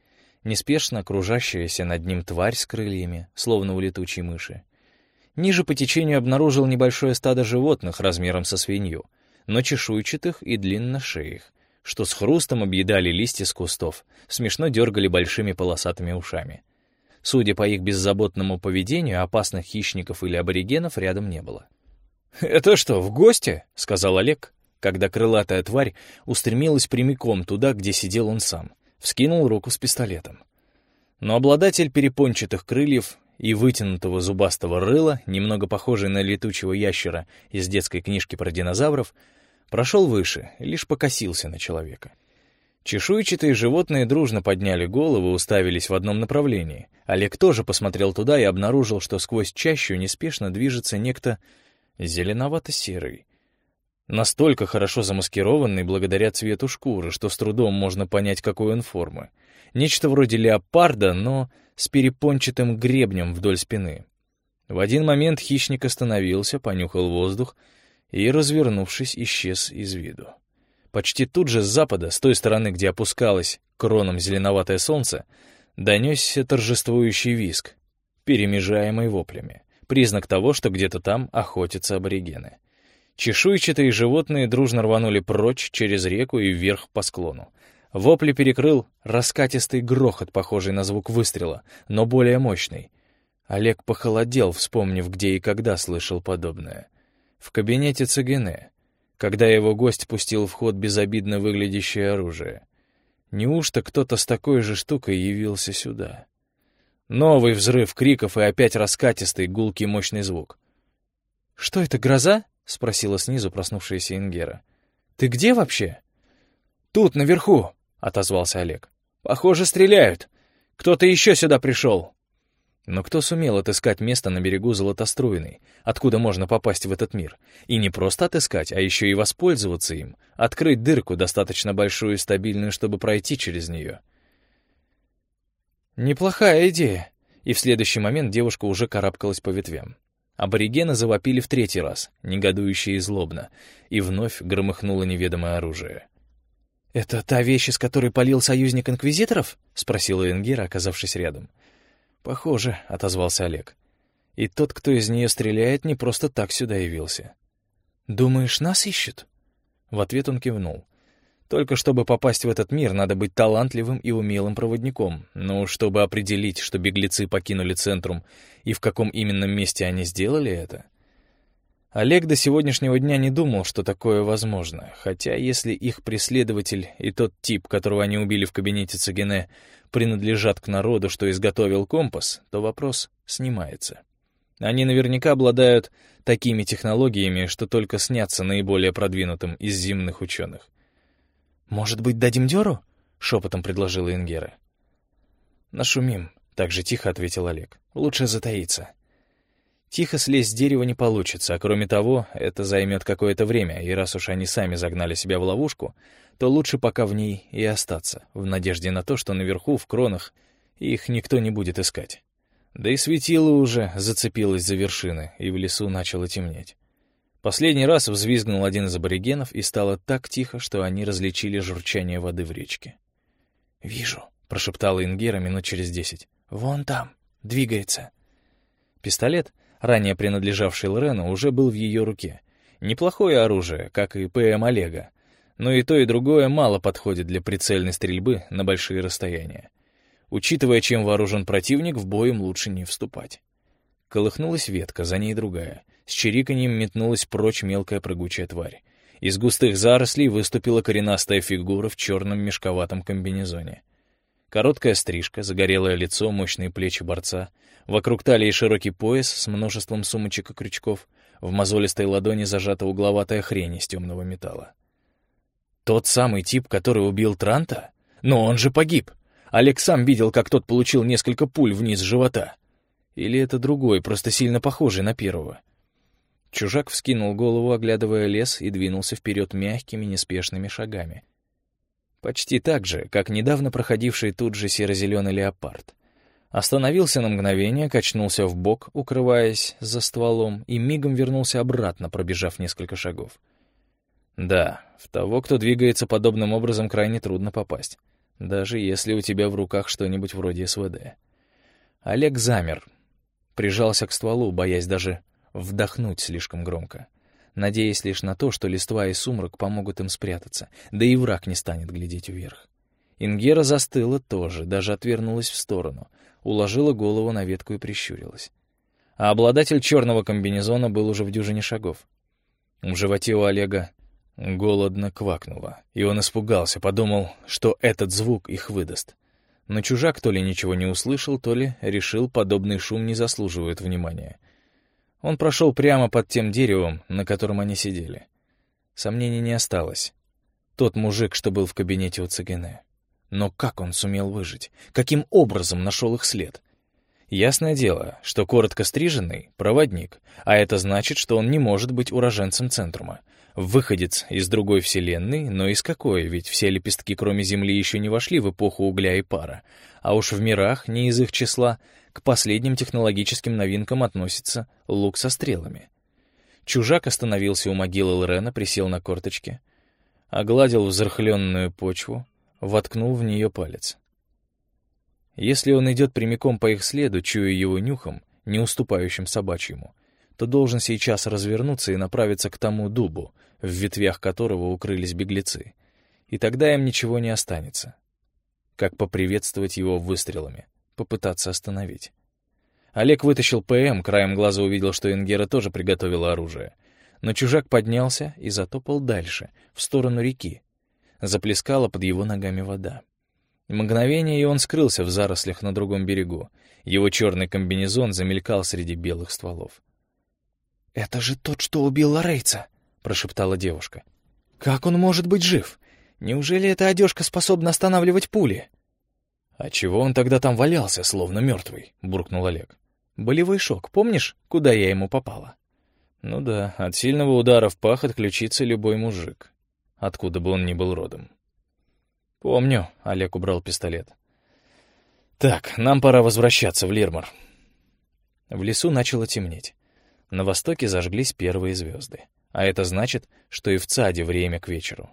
неспешно кружащаяся над ним тварь с крыльями, словно у летучей мыши. Ниже по течению обнаружил небольшое стадо животных размером со свинью, но чешуйчатых и длинношеих, что с хрустом объедали листья с кустов, смешно дергали большими полосатыми ушами. Судя по их беззаботному поведению, опасных хищников или аборигенов рядом не было. «Это что, в гости?» — сказал Олег, когда крылатая тварь устремилась прямиком туда, где сидел он сам, вскинул руку с пистолетом. Но обладатель перепончатых крыльев и вытянутого зубастого рыла, немного похожий на летучего ящера из детской книжки про динозавров, прошел выше и лишь покосился на человека. Чешуйчатые животные дружно подняли головы и уставились в одном направлении. Олег тоже посмотрел туда и обнаружил, что сквозь чащу неспешно движется некто зеленовато-серый, настолько хорошо замаскированный благодаря цвету шкуры, что с трудом можно понять, какой он формы. Нечто вроде леопарда, но с перепончатым гребнем вдоль спины. В один момент хищник остановился, понюхал воздух и, развернувшись, исчез из виду. Почти тут же с запада, с той стороны, где опускалось кроном зеленоватое солнце, донесся торжествующий визг, перемежаемый воплями, признак того, что где-то там охотятся аборигены. Чешуйчатые животные дружно рванули прочь через реку и вверх по склону. Вопли перекрыл раскатистый грохот, похожий на звук выстрела, но более мощный. Олег похолодел, вспомнив, где и когда слышал подобное. В кабинете Цигене, когда его гость пустил в ход безобидно выглядящее оружие. Неужто кто-то с такой же штукой явился сюда? Новый взрыв криков и опять раскатистый, гулкий мощный звук. «Что это, гроза?» — спросила снизу проснувшаяся Ингера. «Ты где вообще?» «Тут, наверху», — отозвался Олег. «Похоже, стреляют. Кто-то еще сюда пришел». Но кто сумел отыскать место на берегу Золотоструйной, откуда можно попасть в этот мир? И не просто отыскать, а еще и воспользоваться им, открыть дырку, достаточно большую и стабильную, чтобы пройти через нее. Неплохая идея. И в следующий момент девушка уже карабкалась по ветвям. Аборигены завопили в третий раз, негодующе и злобно, и вновь громыхнуло неведомое оружие. «Это та вещь, из которой палил союзник инквизиторов?» — спросила Ингера, оказавшись рядом. «Похоже», — отозвался Олег. «И тот, кто из нее стреляет, не просто так сюда явился». «Думаешь, нас ищут?» В ответ он кивнул. «Только чтобы попасть в этот мир, надо быть талантливым и умелым проводником. Но чтобы определить, что беглецы покинули Центрум и в каком именно месте они сделали это...» Олег до сегодняшнего дня не думал, что такое возможно, хотя если их преследователь и тот тип, которого они убили в кабинете Цигене, принадлежат к народу, что изготовил компас, то вопрос снимается. Они наверняка обладают такими технологиями, что только снятся наиболее продвинутым из земных ученых. «Может быть, дадим дёру?» — шепотом предложила Ингера. «Нашумим», — так же тихо ответил Олег. «Лучше затаиться». Тихо слезть с дерева не получится, а кроме того, это займет какое-то время, и раз уж они сами загнали себя в ловушку, то лучше пока в ней и остаться, в надежде на то, что наверху, в кронах, их никто не будет искать. Да и светило уже зацепилось за вершины, и в лесу начало темнеть. Последний раз взвизгнул один из аборигенов, и стало так тихо, что они различили журчание воды в речке. «Вижу», — прошептала Ингера минут через 10. «Вон там, двигается». Пистолет, ранее принадлежавший Лорену, уже был в ее руке. Неплохое оружие, как и ПМ Олега, но и то, и другое мало подходит для прицельной стрельбы на большие расстояния. Учитывая, чем вооружен противник, в бой им лучше не вступать. Колыхнулась ветка, за ней другая. С чириканьем метнулась прочь мелкая прыгучая тварь. Из густых зарослей выступила коренастая фигура в черном мешковатом комбинезоне. Короткая стрижка, загорелое лицо, мощные плечи борца, вокруг талии широкий пояс с множеством сумочек и крючков, в мозолистой ладони зажата угловатая хрень из темного металла. Тот самый тип, который убил Транта? Но он же погиб! Олег сам видел, как тот получил несколько пуль вниз живота. Или это другой, просто сильно похожий на первого? Чужак вскинул голову, оглядывая лес, и двинулся вперед мягкими, неспешными шагами. Почти так же, как недавно проходивший тут же серо-зеленый леопард. Остановился на мгновение, качнулся вбок, укрываясь за стволом, и мигом вернулся обратно, пробежав несколько шагов. Да, в того, кто двигается подобным образом, крайне трудно попасть. даже если у тебя в руках что-нибудь вроде СВД. Олег замер, прижался к стволу, боясь даже вдохнуть слишком громко, надеясь лишь на то, что листва и сумрак помогут им спрятаться, да и враг не станет глядеть вверх. Ингера застыла тоже, даже отвернулась в сторону, уложила голову на ветку и прищурилась. А обладатель черного комбинезона был уже в дюжине шагов. В животе у Олега голодно квакнуло, и он испугался, подумал, что этот звук их выдаст. Но чужак то ли ничего не услышал, то ли решил, подобный шум не заслуживает внимания. Он прошел прямо под тем деревом, на котором они сидели. Сомнений не осталось. Тот мужик, что был в кабинете у Цигене. Но как он сумел выжить? Каким образом нашел их след? Ясное дело, что коротко стриженный — проводник, а это значит, что он не может быть уроженцем Центрума. Выходец из другой вселенной, но из какой? Ведь все лепестки, кроме Земли, еще не вошли в эпоху угля и пара. А уж в мирах, не из их числа, к последним технологическим новинкам относится лук со стрелами. Чужак остановился у могилы Лорена, присел на корточки, огладил взрыхленную почву, воткнул в нее палец. Если он идет прямиком по их следу, чуя его нюхом, не уступающим собачьему, то должен сейчас развернуться и направиться к тому дубу, в ветвях которого укрылись беглецы. И тогда им ничего не останется. Как поприветствовать его выстрелами, попытаться остановить. Олег вытащил ПМ, краем глаза увидел, что Ингера тоже приготовила оружие. Но чужак поднялся и затопал дальше, в сторону реки. Заплескала под его ногами вода. Мгновение, и он скрылся в зарослях на другом берегу. Его черный комбинезон замелькал среди белых стволов. «Это же тот, что убил Лорейца!» — прошептала девушка. «Как он может быть жив? Неужели эта одежка способна останавливать пули?» «А чего он тогда там валялся, словно мертвый?» — буркнул Олег. «Болевой шок, помнишь, куда я ему попала?» «Ну да, от сильного удара в пах отключится любой мужик, откуда бы он ни был родом». «Помню», — Олег убрал пистолет. «Так, нам пора возвращаться в Лирмар». В лесу начало темнеть. На востоке зажглись первые звезды. А это значит, что и в ЦАДе время к вечеру.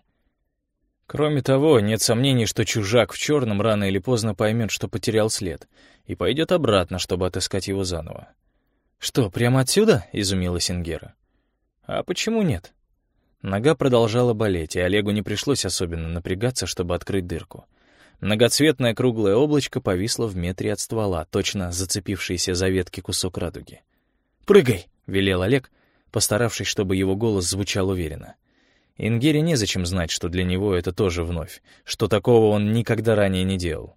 Кроме того, нет сомнений, что чужак в черном рано или поздно поймет, что потерял след, и пойдет обратно, чтобы отыскать его заново. «Что, прямо отсюда?» — изумилась Ингера. «А почему нет?» Нога продолжала болеть, и Олегу не пришлось особенно напрягаться, чтобы открыть дырку. Многоцветное круглое облачко повисло в метре от ствола, точно зацепившийся за ветки кусок радуги. «Прыгай!» — велел Олег, постаравшись, чтобы его голос звучал уверенно. Ингере незачем знать, что для него это тоже вновь, что такого он никогда ранее не делал.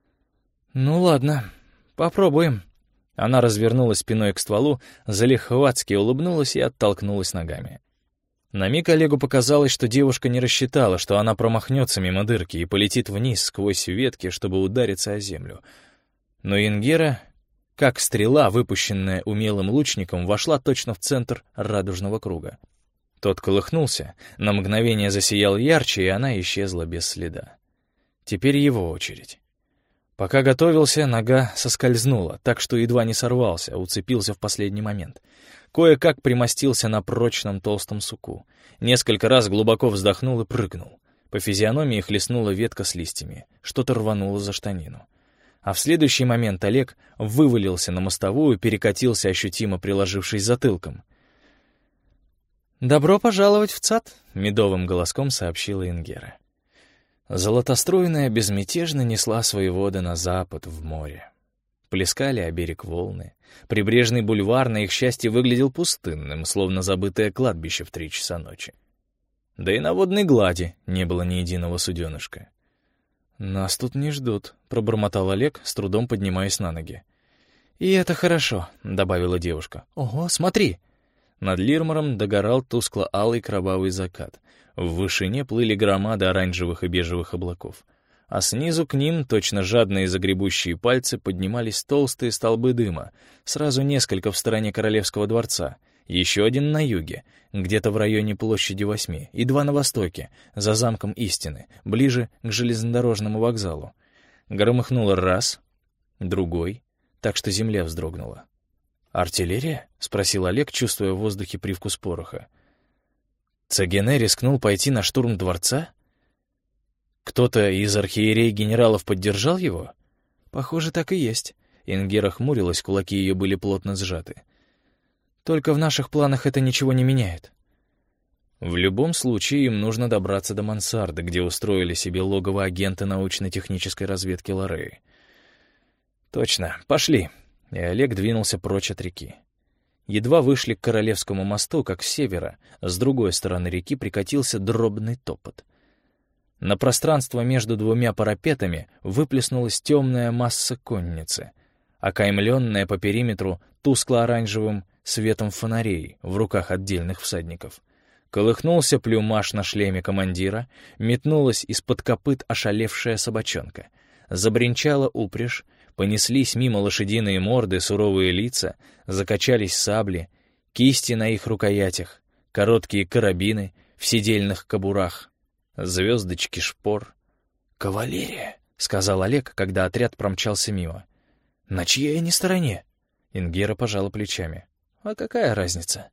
«Ну ладно, попробуем». Она развернулась спиной к стволу, залихватски улыбнулась и оттолкнулась ногами. На миг Олегу показалось, что девушка не рассчитала, что она промахнется мимо дырки и полетит вниз сквозь ветки, чтобы удариться о землю. Но Ингера, как стрела, выпущенная умелым лучником, вошла точно в центр радужного круга. Тот колыхнулся, на мгновение засиял ярче, и она исчезла без следа. Теперь его очередь. Пока готовился, нога соскользнула, так что едва не сорвался, уцепился в последний момент. Кое-как примостился на прочном толстом суку. Несколько раз глубоко вздохнул и прыгнул. По физиономии хлестнула ветка с листьями, что-то рвануло за штанину. А в следующий момент Олег вывалился на мостовую, перекатился, ощутимо приложившись затылком. «Добро пожаловать в ЦАД», — медовым голоском сообщила Ингера. Золотоструйная безмятежно несла свои воды на запад, в море. Плескали о берег волны. Прибрежный бульвар, на их счастье, выглядел пустынным, словно забытое кладбище в 3 часа ночи. Да и на водной глади не было ни единого суденышка. «Нас тут не ждут», — пробормотал Олег, с трудом поднимаясь на ноги. «И это хорошо», — добавила девушка. «Ого, смотри!» Над Лирмаром догорал тускло-алый кровавый закат. В вышине плыли громады оранжевых и бежевых облаков. А снизу к ним, точно жадные загребущие пальцы, поднимались толстые столбы дыма. Сразу несколько в стороне Королевского дворца. Еще один на юге, где-то в районе площади 8, и 2 на востоке, за замком Истины, ближе к железнодорожному вокзалу. Громыхнуло раз, другой, так что земля вздрогнула. «Артиллерия?» — спросил Олег, чувствуя в воздухе привкус пороха. «Цигене рискнул пойти на штурм дворца?» Кто-то из архиерей-генералов поддержал его? Похоже, так и есть. Ингера хмурилась, кулаки ее были плотно сжаты. Только в наших планах это ничего не меняет. В любом случае им нужно добраться до мансарды, где устроили себе логово агента научно-технической разведки Лореи. Точно, пошли. И Олег двинулся прочь от реки. Едва вышли к Королевскому мосту, как с севера, с другой стороны реки прикатился дробный топот. На пространство между двумя парапетами выплеснулась темная масса конницы, окаймленная по периметру тускло-оранжевым светом фонарей в руках отдельных всадников. Колыхнулся плюмаж на шлеме командира, метнулась из-под копыт ошалевшая собачонка. Забринчала упряжь, понеслись мимо лошадиные морды, суровые лица, закачались сабли, кисти на их рукоятях, короткие карабины в седельных кобурах, звездочки шпор. «Кавалерия», — сказал Олег, когда отряд промчался мимо. «На чьей они стороне?» Ингера пожала плечами. «А какая разница?»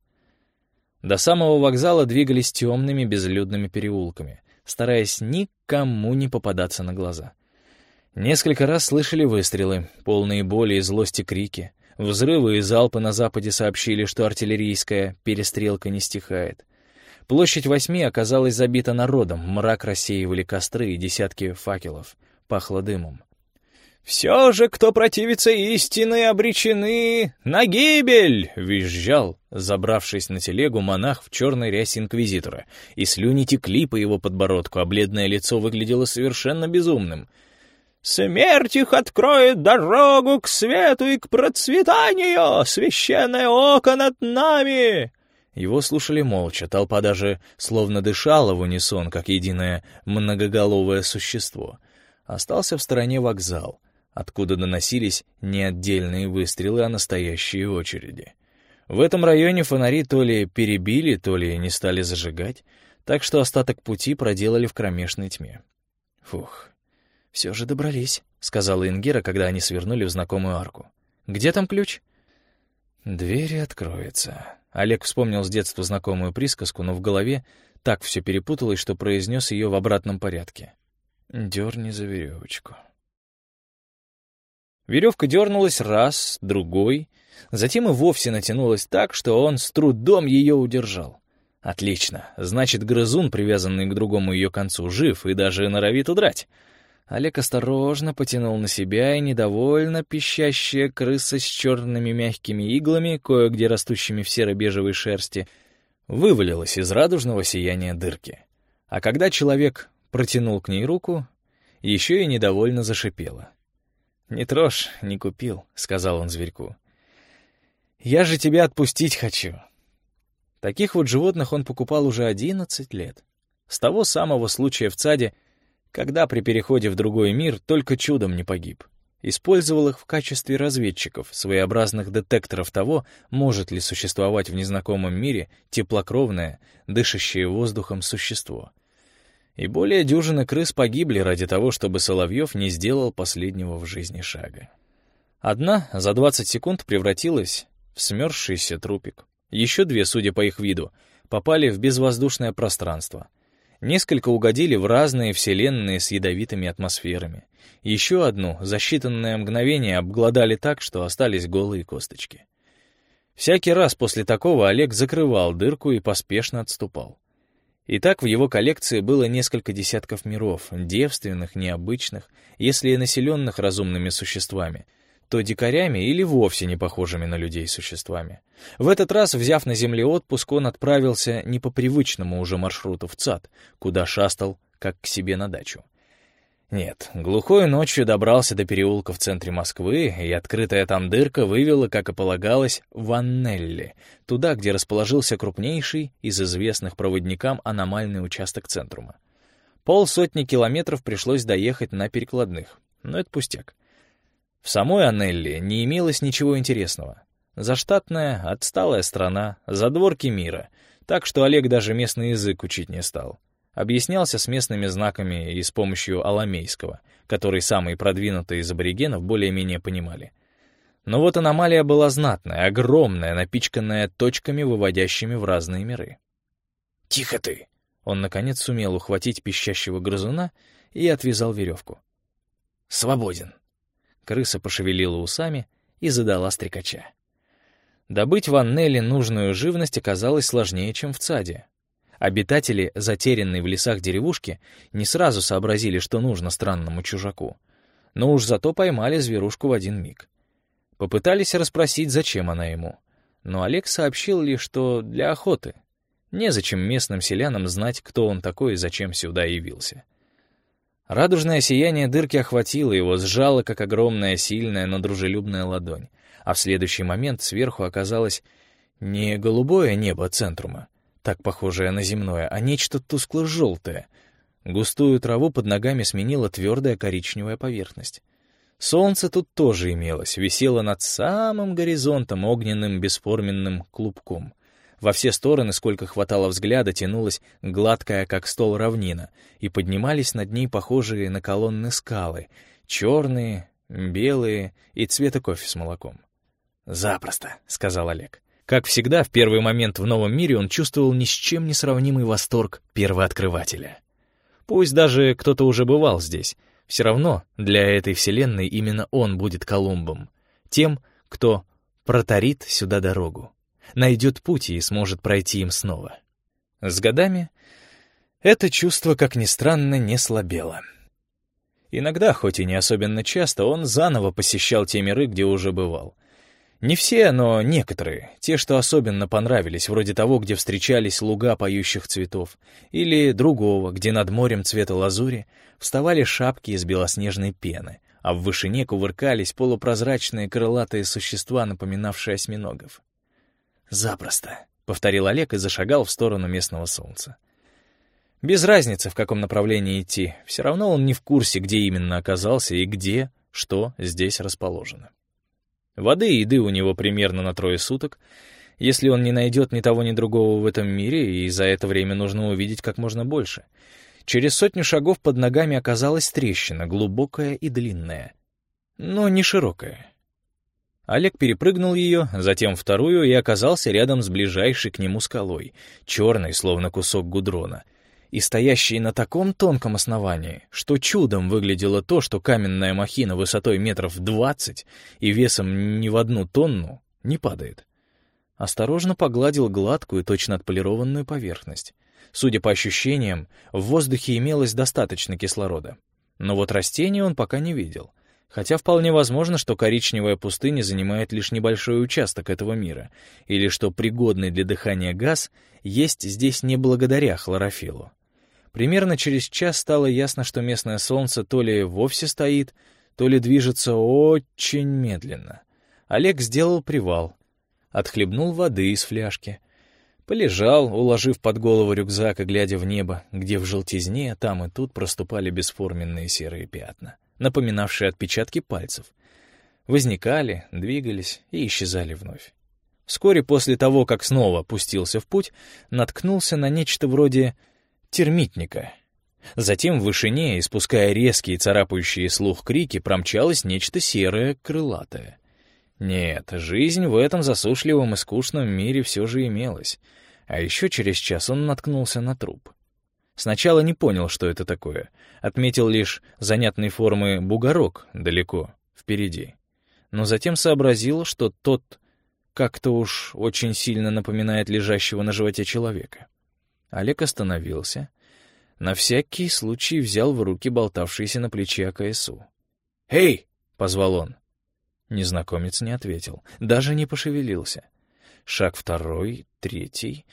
До самого вокзала двигались темными безлюдными переулками, стараясь никому не попадаться на глаза. Несколько раз слышали выстрелы, полные боли и злости крики. Взрывы и залпы на западе сообщили, что артиллерийская перестрелка не стихает. Площадь 8 оказалась забита народом, мрак рассеивали костры и десятки факелов. Пахло дымом. «Все же, кто противится истины, обречены на гибель!» — визжал, забравшись на телегу, монах в черной рясе инквизитора, и слюни текли по его подбородку, а бледное лицо выглядело совершенно безумным. «Смерть их откроет дорогу к свету и к процветанию! Священное око над нами!» Его слушали молча, толпа даже словно дышала в унисон, как единое многоголовое существо. Остался в стороне вокзал, откуда доносились не отдельные выстрелы, а настоящие очереди. В этом районе фонари то ли перебили, то ли не стали зажигать, так что остаток пути проделали в кромешной тьме. «Фух, все же добрались», — сказала Ингера, когда они свернули в знакомую арку. «Где там ключ?» «Двери откроются». Олег вспомнил с детства знакомую присказку, но в голове так все перепуталось, что произнес ее в обратном порядке. «Дерни за веревочку». Веревка дернулась раз, другой, затем и вовсе натянулась так, что он с трудом ее удержал. Отлично, значит, грызун, привязанный к другому ее концу, жив и даже норовит удрать. Олег осторожно потянул на себя, и недовольно пищащая крыса с черными мягкими иглами, кое-где растущими в серо-бежевой шерсти, вывалилась из радужного сияния дырки. А когда человек протянул к ней руку, еще и недовольно зашипела. «Не трожь, не купил», — сказал он зверьку. «Я же тебя отпустить хочу». Таких вот животных он покупал уже 11 лет. С того самого случая в ЦАДе, когда при переходе в другой мир только чудом не погиб. Использовал их в качестве разведчиков, своеобразных детекторов того, может ли существовать в незнакомом мире теплокровное, дышащее воздухом существо. И более дюжины крыс погибли ради того, чтобы Соловьев не сделал последнего в жизни шага. Одна за 20 секунд превратилась в смерзшийся трупик. Еще две, судя по их виду, попали в безвоздушное пространство. Несколько угодили в разные вселенные с ядовитыми атмосферами. Еще одну за считанное мгновение обглодали так, что остались голые косточки. Всякий раз после такого Олег закрывал дырку и поспешно отступал. И так в его коллекции было несколько десятков миров, девственных, необычных, если и населенных разумными существами, то дикарями или вовсе не похожими на людей существами. В этот раз, взяв на земле отпуск, он отправился не по привычному уже маршруту в ЦАД, куда шастал, как к себе на дачу. Нет, глухой ночью добрался до переулка в центре Москвы, и открытая там дырка вывела, как и полагалось, в Аннелли, туда, где расположился крупнейший из известных проводникам аномальный участок центрума. 50 километров пришлось доехать на перекладных, но это пустяк. В самой Аннелли не имелось ничего интересного. Заштатная, отсталая страна, задворки мира, так что Олег даже местный язык учить не стал. Объяснялся с местными знаками и с помощью аламейского, который самые продвинутые из аборигенов более-менее понимали. Но вот аномалия была знатная, огромная, напичканная точками, выводящими в разные миры. «Тихо ты!» Он, наконец, сумел ухватить пищащего грызуна и отвязал веревку. «Свободен!» Крыса пошевелила усами и задала стрекача. Добыть в Аннеле нужную живность оказалось сложнее, чем в Цаде. Обитатели, затерянной в лесах деревушки, не сразу сообразили, что нужно странному чужаку. Но уж зато поймали зверушку в один миг. Попытались расспросить, зачем она ему. Но Олег сообщил лишь, что для охоты. Незачем местным селянам знать, кто он такой и зачем сюда явился. Радужное сияние дырки охватило его, сжало, как огромная, сильная, но дружелюбная ладонь. А в следующий момент сверху оказалось не голубое небо центрума, так похожее на земное, а нечто тускло-желтое. Густую траву под ногами сменила твердая коричневая поверхность. Солнце тут тоже имелось, висело над самым горизонтом огненным бесформенным клубком. Во все стороны, сколько хватало взгляда, тянулась гладкая, как стол, равнина, и поднимались над ней похожие на колонны скалы, черные, белые и цвета кофе с молоком. «Запросто», — сказал Олег. Как всегда, в первый момент в новом мире он чувствовал ни с чем не сравнимый восторг первооткрывателя. Пусть даже кто-то уже бывал здесь, все равно для этой вселенной именно он будет Колумбом, тем, кто протарит сюда дорогу, найдет путь и сможет пройти им снова. С годами это чувство, как ни странно, не слабело. Иногда, хоть и не особенно часто, он заново посещал те миры, где уже бывал. Не все, но некоторые, те, что особенно понравились, вроде того, где встречались луга поющих цветов, или другого, где над морем цвета лазури вставали шапки из белоснежной пены, а в вышине кувыркались полупрозрачные крылатые существа, напоминавшие осьминогов. «Запросто», — повторил Олег и зашагал в сторону местного солнца. Без разницы, в каком направлении идти, все равно он не в курсе, где именно оказался и где, что здесь расположено. Воды и еды у него примерно на 3 суток. Если он не найдет ни того, ни другого в этом мире, и за это время нужно увидеть как можно больше. Через 100 шагов под ногами оказалась трещина, глубокая и длинная, но не широкая. Олег перепрыгнул ее, затем вторую, и оказался рядом с ближайшей к нему скалой, черной, словно кусок гудрона, и стоящей на таком тонком основании, что чудом выглядело то, что каменная махина высотой 20 и весом не в 1 тонну не падает. Осторожно погладил гладкую, точно отполированную поверхность. Судя по ощущениям, в воздухе имелось достаточно кислорода. Но вот растений он пока не видел, хотя вполне возможно, что коричневая пустыня занимает лишь небольшой участок этого мира, или что пригодный для дыхания газ есть здесь не благодаря хлорофиллу. Примерно через час стало ясно, что местное солнце то ли вовсе стоит, то ли движется очень медленно. Олег сделал привал, отхлебнул воды из фляжки, полежал, уложив под голову рюкзак и глядя в небо, где в желтизне там и тут проступали бесформенные серые пятна, напоминавшие отпечатки пальцев. Возникали, двигались и исчезали вновь. Вскоре после того, как снова пустился в путь, наткнулся на нечто вроде термитника. Затем в вышине, испуская резкие царапающие слух крики, промчалось нечто серое, крылатое. Нет, жизнь в этом засушливом и скучном мире все же имелась. А еще через час он наткнулся на труп. Сначала не понял, что это такое. Отметил лишь занятной формы бугорок далеко, впереди. Но затем сообразил, что тот как-то уж очень сильно напоминает лежащего на животе человека. Олег остановился. На всякий случай взял в руки болтавшийся на плече АКСУ. «Эй!» — позвал он. Незнакомец не ответил, даже не пошевелился. Шаг 2, 3.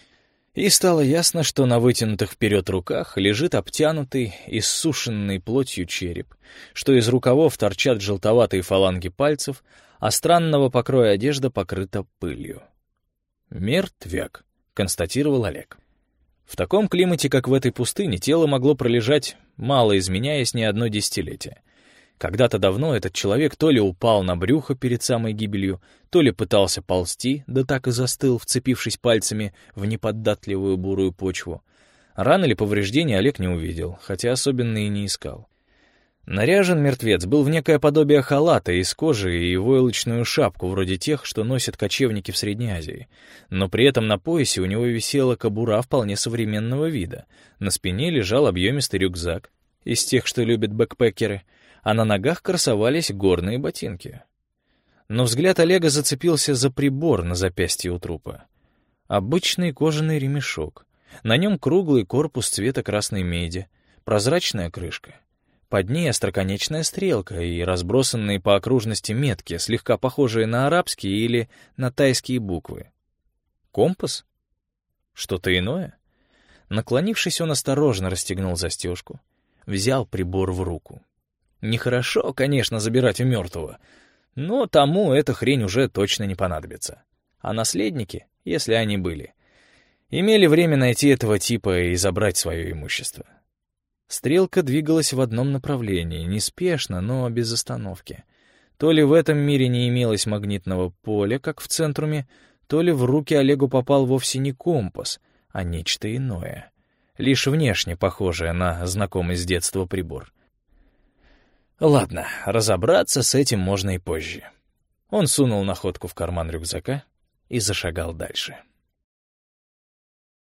И стало ясно, что на вытянутых вперед руках лежит обтянутый, иссушенный плотью череп, что из рукавов торчат желтоватые фаланги пальцев, а странного покроя одежда покрыта пылью. «Мертвяк», — констатировал Олег. В таком климате, как в этой пустыне, тело могло пролежать, мало изменяясь, не 1 десятилетие. Когда-то давно этот человек то ли упал на брюхо перед самой гибелью, то ли пытался ползти, да так и застыл, вцепившись пальцами в неподатливую бурую почву. Ран или повреждений Олег не увидел, хотя особенно и не искал. Наряжен мертвец был в некое подобие халата из кожи и войлочную шапку, вроде тех, что носят кочевники в Средней Азии. Но при этом на поясе у него висела кобура вполне современного вида. На спине лежал объемистый рюкзак, из тех, что любят бэкпекеры, а на ногах красовались горные ботинки. Но взгляд Олега зацепился за прибор на запястье у трупа. Обычный кожаный ремешок. На нем круглый корпус цвета красной меди, прозрачная крышка. Под ней остроконечная стрелка и разбросанные по окружности метки, слегка похожие на арабские или на тайские буквы. Компас? Что-то иное? Наклонившись, он осторожно расстегнул застежку, взял прибор в руку. Нехорошо, конечно, забирать у мертвого, но тому эта хрень уже точно не понадобится. А наследники, если они были, имели время найти этого типа и забрать свое имущество. Стрелка двигалась в одном направлении, неспешно, но без остановки. То ли в этом мире не имелось магнитного поля, как в центруме, то ли в руки Олегу попал вовсе не компас, а нечто иное, лишь внешне похожее на знакомый с детства прибор. Ладно, разобраться с этим можно и позже. Он сунул находку в карман рюкзака и зашагал дальше.